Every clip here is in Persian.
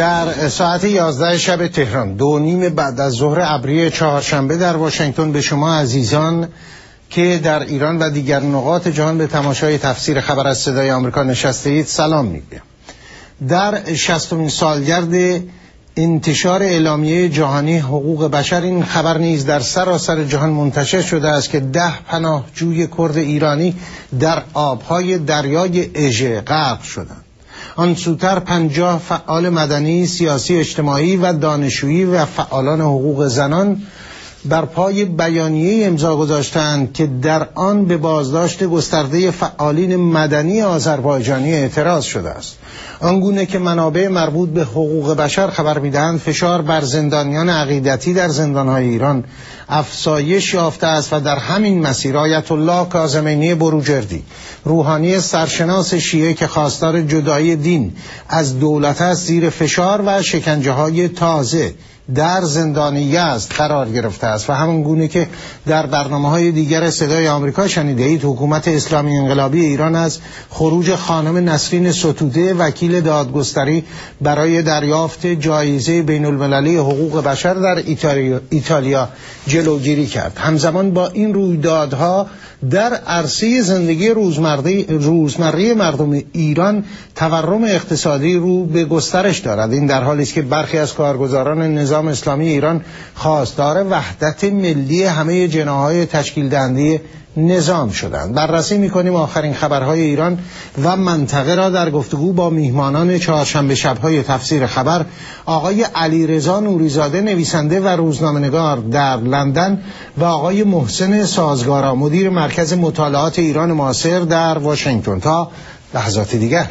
در ساعت 11 شب تهران 2:30 بعد از ظهر ابری چهارشنبه در واشنگتن به شما عزیزان که در ایران و دیگر نقاط جهان به تماشای تفسیر خبر از صدای آمریکا نشسته اید سلام میگویم. در 60مین سالگرد انتشار اعلامیه جهانی حقوق بشر این خبر نیز در سراسر جهان منتشر شده است که 10 پناهجوی کرد ایرانی در آبهای دریای اژه غرق شدند. آن سوتر 50 فعال مدنی، سیاسی، اجتماعی و دانشجویی و فعالان حقوق زنان بر پای بیانیه امضا گذاشتند که در آن به بازداشت گسترده فعالین مدنی آذربایجانی اعتراض شده است. آنگونه که منابع مربوط به حقوق بشر خبر می‌دهند فشار بر زندانیان عقیدتی در زندان‌های ایران افزایش یافته است و در همین مسیر آیت الله کاظمینی بروجردی، روحانی سرشناس شیعه که خواستار جدایی دین از دولت است، زیر فشار و شکنجه‌های تازه در زندان یزد قرار گرفته است و همون گونه که در برنامه‌های دیگر صدای آمریکا شنیده اید، حکومت اسلامی انقلابی ایران از خروج خانم نسرین ستوده وکیل دادگستری برای دریافت جایزه بین‌المللی حقوق بشر در ایتالیا جلوگیری کرد. همزمان با این رویدادها در عرصه زندگی روزمره مردم ایران تورم اقتصادی رو به گسترش دارد. این در حالی است که برخی از کارگزاران نظام اسلامی ایران خواستار وحدت ملی همه جناح‌های تشکیل دهنده نظام شدند. بررسی می‌کنیم آخرین خبرهای ایران و منطقه را در گفتگو با میهمانان چهارشنبه شب‌های تفسیر خبر، آقای علیرضا نوری‌زاده نویسنده و روزنامه‌نگار در لندن و آقای محسن سازگارا مدیر مرکز مطالعات ایران معاصر در واشنگتن. تا لحظات دیگر.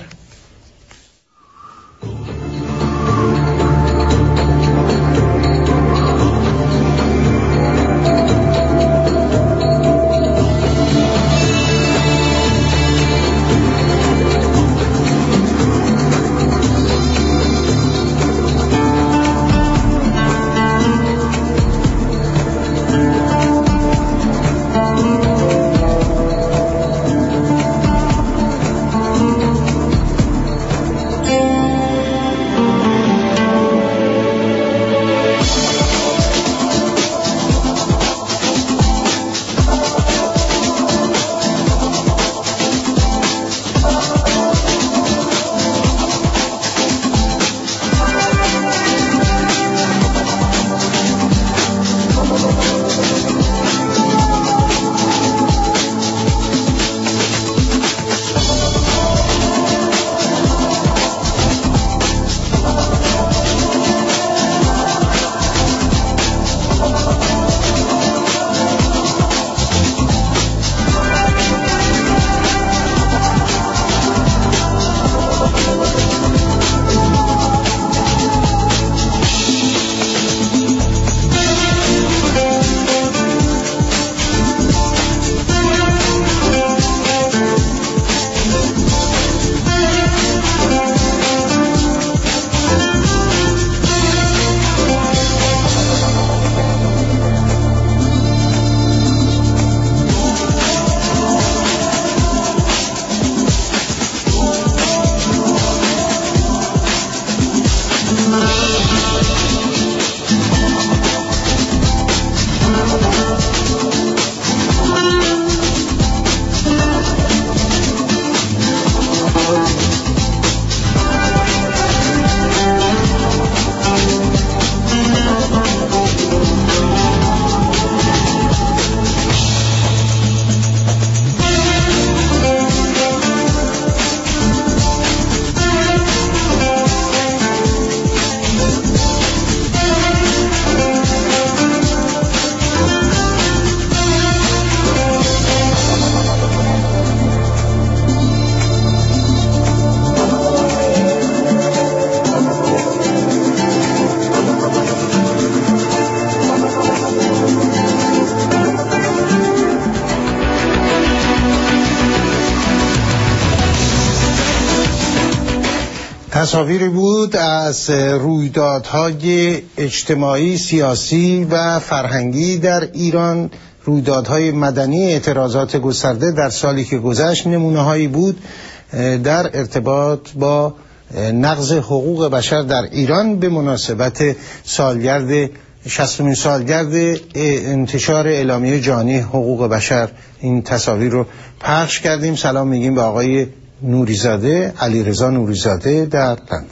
تصاویری بود از رویدادهای اجتماعی، سیاسی و فرهنگی در ایران، رویدادهای مدنی، اعتراضات گسترده در سالی که گذشت. نمونه هایی بود در ارتباط با نقض حقوق بشر در ایران به مناسبت سالگرد 60مین سالگرد انتشار اعلامیه جهانی حقوق بشر این تصاویر رو پخش کردیم. سلام میگیم به آقای نوریزاده، علیرضا نوریزاده در لندن.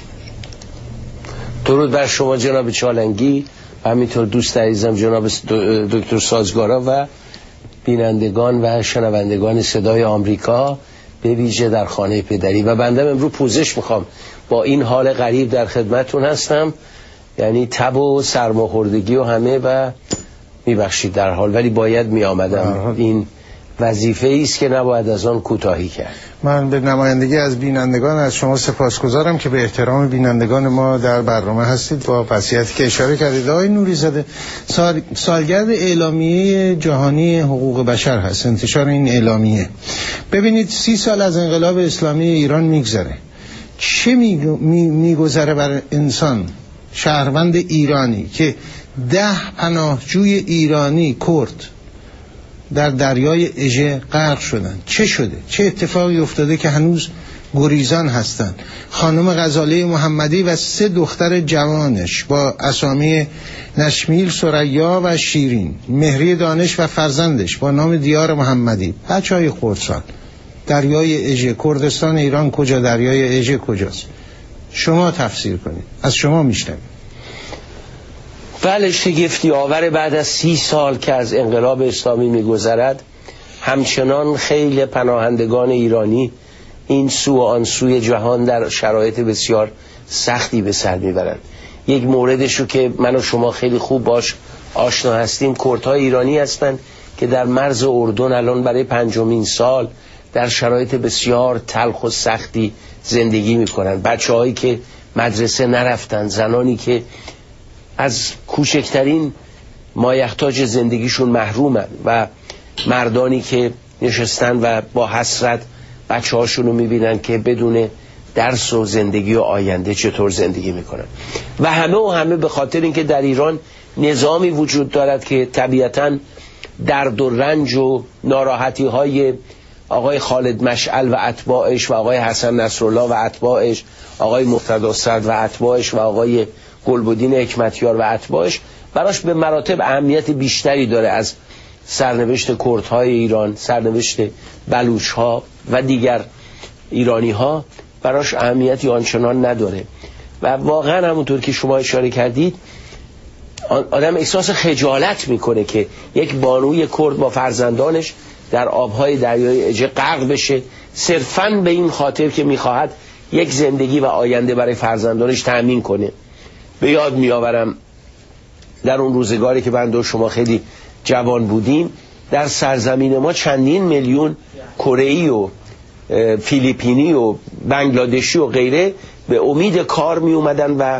درود بر شما جناب چالنگی و همینطور دوست عزیزم جناب دکتر سازگارا و بینندگان و شنوندگان صدای آمریکا به ویژه در خانه پدری. و بنده امروز پوزش میخوام، با این حال غریب در خدمتون هستم، یعنی تب و سرماخوردگی و همه، و میبخشید در حال، ولی باید میآمدم. این وظیفه ای است که نباید از آن کوتاهی کرد. من به نمایندگی از بینندگان از شما سپاسگزارم که به احترام بینندگان ما در برنامه هستید با وصیتی که اشاره کردید. آقای نوریزاده، سالگرد اعلامیه جهانی حقوق بشر هست، انتشار این اعلامیه. ببینید 30 سال از انقلاب اسلامی ایران میگذره. چه میگذره بر انسان، شهروند ایرانی که 10 پناهجوی ایرانی کرد در دریای اژه غرق شدن؟ چه شده؟ چه اتفاقی افتاده که هنوز گریزان هستن؟ خانم غزاله محمدی و 3 دختر جوانش با اسامی نشمیل، ثریا و شیرین، مهری دانش و فرزندش با نام دیار محمدی، بچهای خردسال، دریای اژه. کردستان ایران کجا، دریای اژه کجاست؟ شما تفسیر کنید، از شما میشنویم. بله، شگفتی آور بعد از 30 سال که از انقلاب اسلامی میگذرد، همچنان خیلی پناهندگان ایرانی این سو و آن سوی جهان در شرایط بسیار سختی به سر میبرند. یک موردشو که من و شما خیلی خوب باش آشنا هستیم، کردهای ایرانی هستند که در مرز اردن الان برای 5مین سال در شرایط بسیار تلخ و سختی زندگی میکنن. بچه‌هایی که مدرسه نرفتن، زنانی که از کوچکترین مایحتاج زندگیشون محرومن، و مردانی که نشستن و با حسرت بچه هاشون رو میبینن که بدون درس و زندگی و آینده چطور زندگی میکنن. و همه به خاطر اینکه در ایران نظامی وجود دارد که طبیعتاً درد و رنج و ناراحتی های آقای خالد مشعل و اتباعش و آقای حسن نصرالله و اتباعش، آقای مقتدی صدر و اتباعش و آقای گلبدین حکمتیار و اتباعش براش به مراتب اهمیت بیشتری داره از سرنوشت کردهای ایران، سرنوشت بلوچها و دیگر ایرانی ها براش اهمیتی آنچنان نداره. و واقعا همونطور که شما اشاره کردید، آدم احساس خجالت میکنه که یک بانوی کرد با فرزندانش در آبهای دریای اژه غرق بشه، صرفاً به این خاطر که میخواهد یک زندگی و آینده برای فرزندانش تأمین کنه. به یاد میآورم در اون روزگاری که من و شما خیلی جوان بودیم، در سرزمین ما چندین میلیون کره‌ای و فیلیپینی و بنگلادشی و غیره به امید کار می اومدن و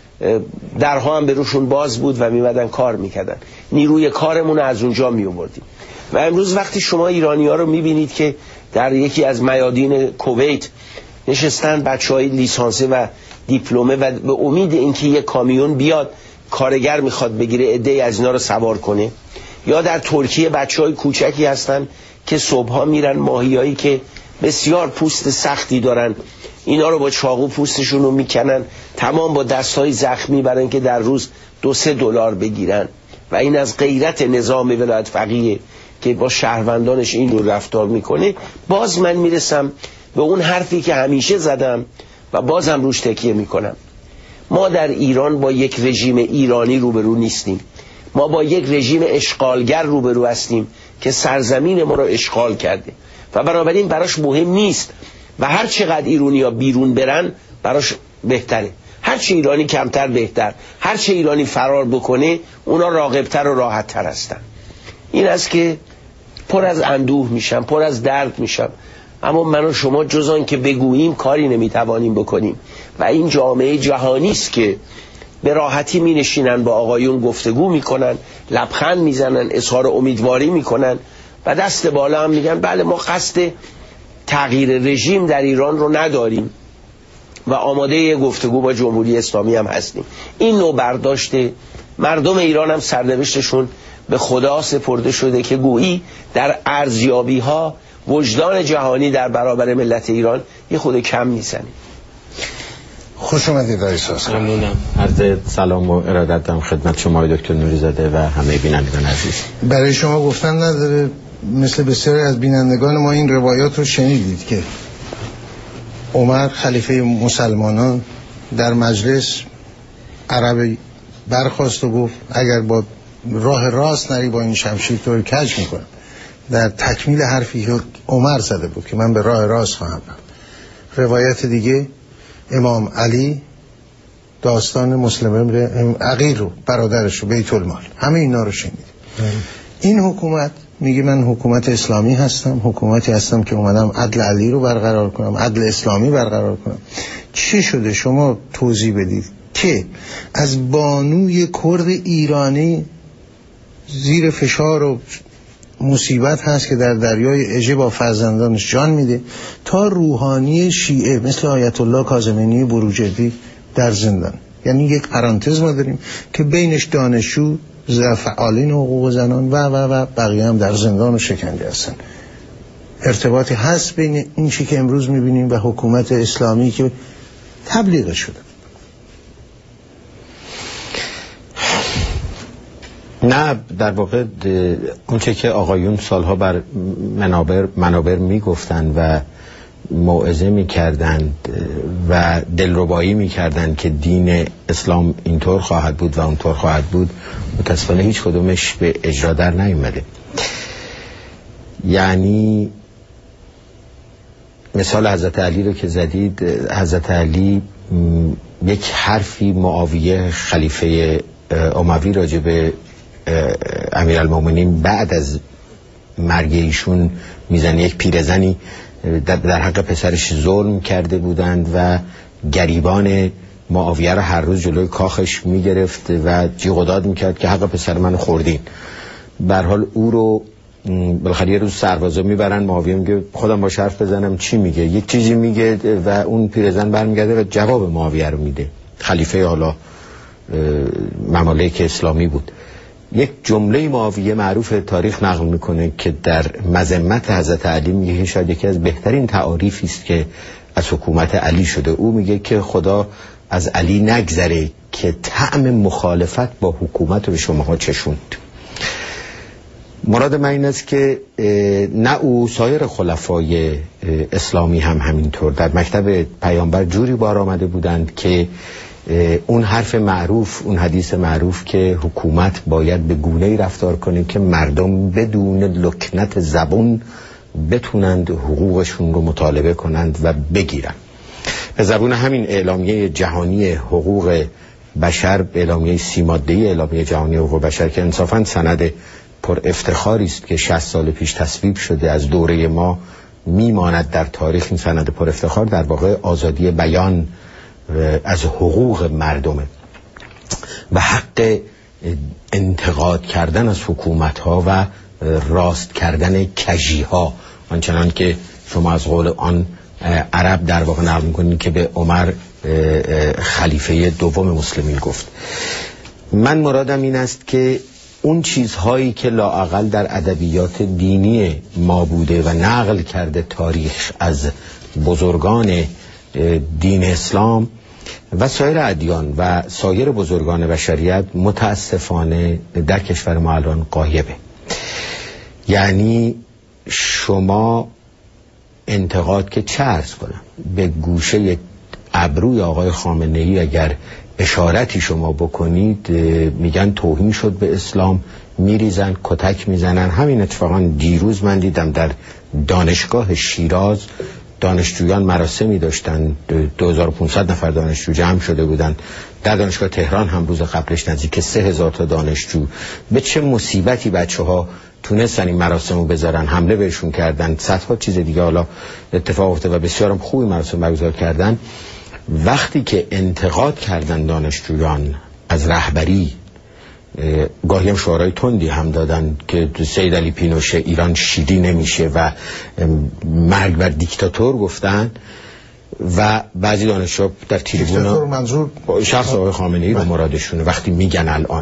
درها هم به روشون باز بود و می اومدن کار میکردن. نیروی کارمون از اونجا می آوردیم. و امروز وقتی شما ایرانی ها رو می بینید که در یکی از میادین کویت نشستن بچهای لیسانسه و دیپلمه و به امید اینکه یک کامیون بیاد کارگر میخواد بگیره، عده‌ای از اینا رو سوار کنه، یا در ترکیه بچهای کوچکی هستن که صبحها میرن ماهیایی که بسیار پوست سختی دارن، اینا رو با چاقو پوستشون رو میکنن، تمام با دستهای زخمی برن که در روز 2-3 دلار بگیرن. و این از غیرت نظام ولایت فقیه که با شهروندانش این رو رفتار میکنه. باز من میرسم به اون حرفی که همیشه زدم و بازم روش تکیه میکنم. ما در ایران با یک رژیم ایرانی روبرو نیستیم، ما با یک رژیم اشغالگر روبرو هستیم که سرزمین ما رو اشغال کرده و بنابراین براش مهم نیست و هر چقدر ایرانی‌ها بیرون برن براش بهتره، هر چه ایرانی کمتر بهتر، هر چه ایرانی فرار بکنه اونا راغبتر و راحتتر هستن. این است که پر از اندوه میشم، پر از درد میشم، اما من و شما جز آن که بگوییم کاری نمیتوانیم بکنیم. و این جامعه جهانی است که به راحتی می نشینن با آقایون گفتگو میکنن، لبخند میزنن، اظهار امیدواری میکنن و دست بالا هم میگن بله ما قصد تغییر رژیم در ایران رو نداریم و آماده گفتگو با جمهوری اسلامی هم هستیم. این نوع برداشت مردم ایران هم سرنوشتشون به خدا سپرده شده که گویی در ارزیابی ها وجدان جهانی در برابر ملت ایران یه خود کم میزنه. خوش اومدید آقای ساسکار. ممنونم. عرض سلام و ارادت دارم خدمت شما دکتر نوری‌زاده و همه بینندگان عزیز. برای شما گفتن نداره، مثل بسیاری از بینندگان ما این روایات رو شنیدید که عمر خلیفه مسلمانان در مجلس عربی برخاست و گفت اگر با راه راست نری با این شمشیر تو رو کج میکنم. در تکمیل حرفی که عمر زده بود که من به راه راست خواهم رفت. روایت دیگه امام علی داستان مسلم عقیل رو، برادرش رو، بیت المال، همه اینا رو شنید. این حکومت میگه من حکومت اسلامی هستم، حکومتی هستم که اومدم عدل علی رو برقرار کنم، عدل اسلامی برقرار کنم. چی شده شما توضیح بدید که از بانوی کرد ایرانی زیر فشار و مصیبت هست که در دریای اژه با فرزندانش جان میده تا روحانی شیعه مثل آیت الله کاظمی بروجردی در زندان. یعنی یک پرانتز ما داریم که بینش دانشجو، فعالین حقوق زنان و بقیه هم در زندان و شکنجه هستن. ارتباطی هست بین این چی که امروز میبینیم و حکومت اسلامی که تبلیغ شده؟ نه، در واقع اونچه که آقایون سالها بر منابر میگفتن و موعظه میکردند و دلربایی میکردند که دین اسلام اینطور خواهد بود و اونطور خواهد بود، متاسفانه هیچ کدومش به اجرا در نیومده. یعنی مثال حضرت علی رو که زدید، حضرت علی یک حرفی معاویه خلیفه اموی راجع به امیرالمومنین بعد از مرگ ایشون میزنه. یک پیرزنی در حق پسرش ظلم کرده بودند و گریبان معاویه رو هر روز جلوی کاخش میگرفت و جیغ و داد میکرد که حق پسر من خوردین. به هر حال او رو بالاخره یه روز سربازا میبرن، معاویه میگه خودم باش حرف بزنم چی میگه، یک چیزی میگه و اون پیرزن برمیگرده و جواب معاویه رو میده. خلیفه حالا ممالک اسلامی بود. یک جمله معاویه معروف تاریخ نقل میکنه که در مذمت حضرت علی میگه شاید یکی از بهترین تعاریفی است که از حکومت علی شده. او میگه که خدا از علی نگذره که طعم مخالفت با حکومت رو به شماها چشوند. مراد من این است که نه او، سایر خلفای اسلامی هم همینطور در مکتب پیامبر جوری بار آمده بودند که اون حرف معروف، اون حدیث معروف که حکومت باید به گونه‌ای رفتار کنه که مردم بدون لکنت زبون بتونند حقوقشون رو مطالبه کنند و بگیرن. به زبون همین اعلامیه جهانی حقوق بشر، اعلامیه 30 ماده‌ای اعلامیه جهانی حقوق بشر که انصافاً سند پر افتخاری است که 60 سال پیش تصویب شده، از دوره ما میماند در تاریخ. این سند پر افتخار در واقع آزادی بیان از حقوق مردمه و حق انتقاد کردن از حکومت ها و راست کردن کژی ها، آنچنان که شما از قول آن عرب در واقع نقل میکنید که به عمر خلیفه دوم مسلمین گفت. من مرادم این است که اون چیزهایی که لااقل در ادبیات دینی ما بوده و نقل کرده تاریخ از بزرگان دین اسلام و سایر ادیان و سایر بزرگان بشریت، متاسفانه در کشور ما الان غایبه. یعنی شما انتقاد که چه عرض کنم، به گوشه ابروی آقای خامنه‌ای اگر اشارتی شما بکنید میگن توهین شد به اسلام، میریزن کتک میزنن. همین اتفاقا دیروز من دیدم در دانشگاه شیراز دانشجویان مراسمی داشتن، 2500 نفر دانشجو جمع شده بودن. در دانشگاه تهران هم روز قبلش نزدیک 3000 تا دانشجو. به چه مصیبتی بچه‌ها تونستن این مراسمو بذارن، حمله بهشون کردن، صدها چیز دیگه حالا اتفاق افتاد و بسیارم خوبی مراسم برگزار کردن. وقتی که انتقاد کردن دانشجویان از رهبری، گاهی هم شعارهای تندی هم دادن که سید علی پینوشه ایران شیری نمیشه و مرگ بر دیکتاتور گفتن، و بعضی دانشجو در تریبون منظور شخص آقای خامنه‌ای رو مرادشونه وقتی میگن الان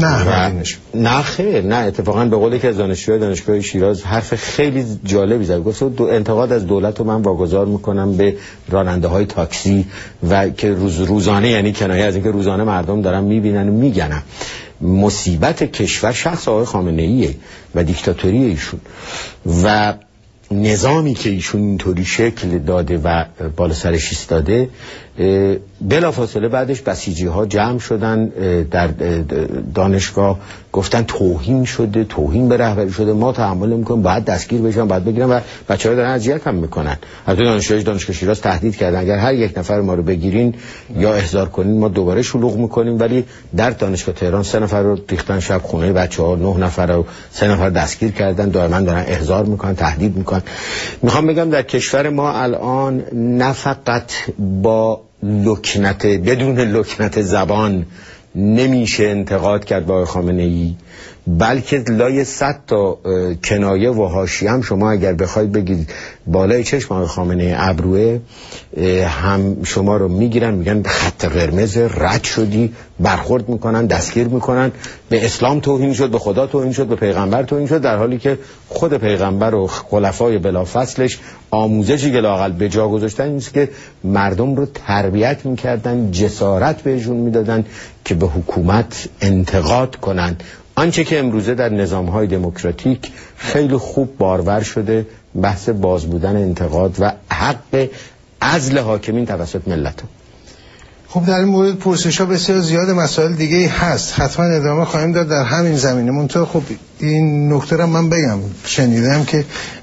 نه خیر، نه اتفاقا به قول که از دانشگاه شیراز حرف خیلی جالبی زد، گفت انتقاد از دولت رو من واگذار میکنم به راننده های تاکسی و که روزانه، یعنی کنایه از اینکه روزانه مردم دارن میبینن و میگنن. مصیبت کشور شخص آقای خامنه‌ایه و دیکتاتوری ایشون و نظامی که ایشون اینطوری شکل داده و بالا سرش ایستاده. بلافاصله بعدش بسیجی ها جمع شدن در دانشگاه، گفتن توهین شده، توهین به رهبری شده، ما تحمل نمی‌کنیم، باید دستگیر بشن، باید بگیرن و بچه‌ها دارن اذیت هم میکنن. حتی دانشگاه شیراز تهدید کردن اگر هر یک نفر ما رو بگیرین یا احضار کنین ما دوباره شلوغ میکنیم. ولی در دانشگاه تهران 3 نفر رو ریختن شب خونه بچه‌ها، 9 نفر رو 3 نفر دستگیر کردن، دائما دارن احضار میکنن، تهدید میکنن. میخوام بگم در کشور ما الان نه فقط با لکنت، بدون لکنت زبان نمیشه انتقاد کرد با خامنه‌ای، بلکه لای 100 تا کنایه و حاشیه هم شما اگر بخواید بگید بالای چشم آقای خامنه‌ای ابروه هم شما رو میگیرن، میگن خط قرمز، رد شدی، برخورد میکنن، دستگیر میکنن. به اسلام توهین شد، به خدا توهین شد، به پیغمبر توهین شد، در حالی که خود پیغمبر و خلفای بلافصلش آموزشی که لااقل به جا گذاشتن اینست که مردم رو تربیت میکردن، جسارت بهشون میدادن که به حکومت انتقاد کنن. آنچه که امروزه در نظام‌های دموکراتیک خیلی خوب بارور شده، بحث باز بودن انتقاد و حق عزل حاکمین توسط ملت. خب در این مورد پرسش‌ها بسیار زیاد، مسائل دیگه هست، حتما ادامه خواهیم داد در همین زمینه. منتها خب این نکته را من بگم، شنیدم که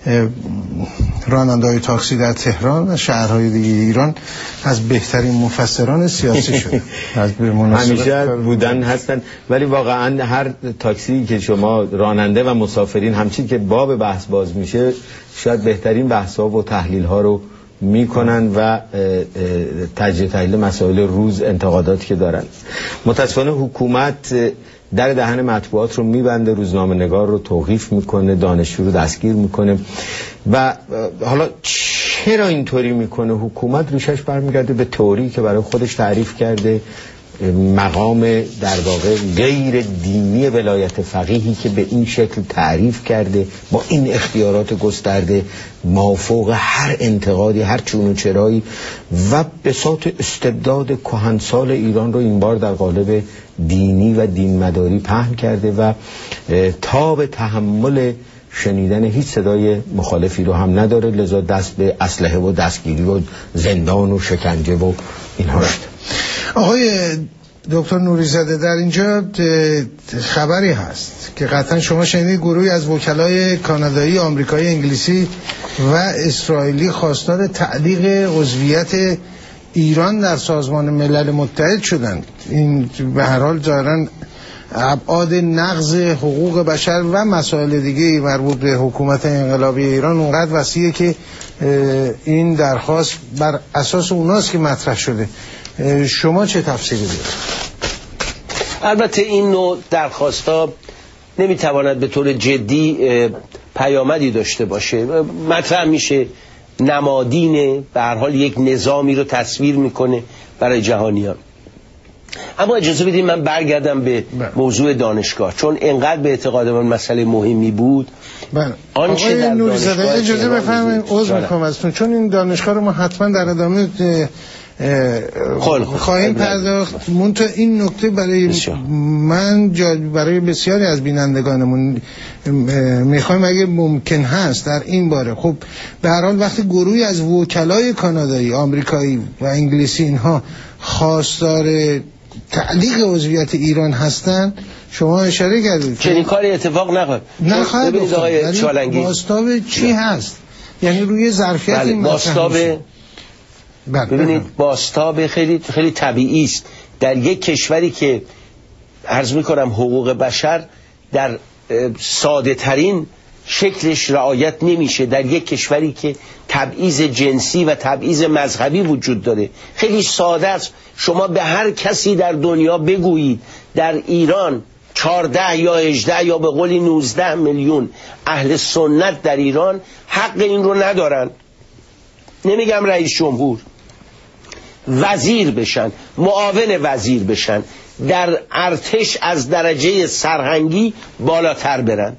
راننده‌های تاکسی در تهران و شهرهای دیگه ایران از بهترین مفسران سیاسی شده. همیشه بودن هستن، ولی واقعا هر تاکسی که شما راننده و مسافرین همچین که باب بحث باز میشه شاید بهترین بحث‌ها و تحلیل‌ها رو میکنن و تجزیه تحلیل مسائل روز، انتقاداتی که دارن. متاسفانه حکومت در دهن مطبوعات رو میبنده، روزنامه نگار رو توقیف میکنه، دانشجو رو دستگیر میکنه. و حالا چرا اینطوری میکنه؟ حکومت ریشش برمیگرده به تئوری که برای خودش تعریف کرده، مقام در واقع غیر دینی ولایت فقیهی که به این شکل تعریف کرده، با این اختیارات گسترده، مافوق هر انتقادی، هر چون و چرایی، و بساط استبداد کهنسال ایران رو این بار در قالب دینی و دین مداری پهن کرده و تاب تحمل شنیدن هیچ صدای مخالفی رو هم نداره، لذا دست به اسلحه و دستگیری و زندان و شکنجه و اینها شد. آقای دکتر نوری‌زاده، در اینجا خبری هست که قطعا شما شنیدید، گروهی از وکلای کانادایی، آمریکایی، انگلیسی و اسرائیلی خواستار تعلیق عضویت ایران در سازمان ملل متحد شدند. این به هر حال ظاهراً ابعاد نقض حقوق بشر و مسائل دیگه مربوط به حکومت انقلابی ایران اونقدر وسیعه که این درخواست بر اساس اوناست که مطرح شده. شما چه تفسیری دارید؟ البته این نوع درخواست‌ها نمیتواند به طور جدی پیامدی داشته باشه. مطرح میشه، نمادینه، به هر حال یک نظامی رو تصویر میکنه برای جهانیان. اما اجازه بدید من برگردم به موضوع دانشگاه، چون انقدر به اعتقاد من مسئله مهمی بود. آقای نوری‌زاده اجازه بفرمایید، عذر میخوام ازتون، چون این دانشگاه رو ما حتما در ادامه خواهیم پرداخت. منتها این نکته برای من برای بسیاری از بینندگانمون میخوایم اگه ممکن هست در این باره. خب به هر حال وقتی گروهی از وکلای کانادایی، آمریکایی و انگلیسی اینها خواستار تعلیق عضویت ایران هستن، شما اشاره کردید چنین کاری اتفاق نخواهد افتاد. بازتاب چی هست؟ یعنی روی ظرفیت بازتاب، ببینید بازتاب خیلی خیلی طبیعی است در یک کشوری که عرض میکنم حقوق بشر در ساده ترین شکلش رعایت نمیشه، در یک کشوری که تبعیض جنسی و تبعیض مذهبی وجود داره. خیلی ساده است، شما به هر کسی در دنیا بگویید در ایران 14 یا 18 یا به قولی 19 میلیون اهل سنت در ایران حق این رو ندارن. نمیگم رئیس جمهور، وزیر بشن، معاون وزیر بشن، در ارتش از درجه سرهنگی بالاتر برن.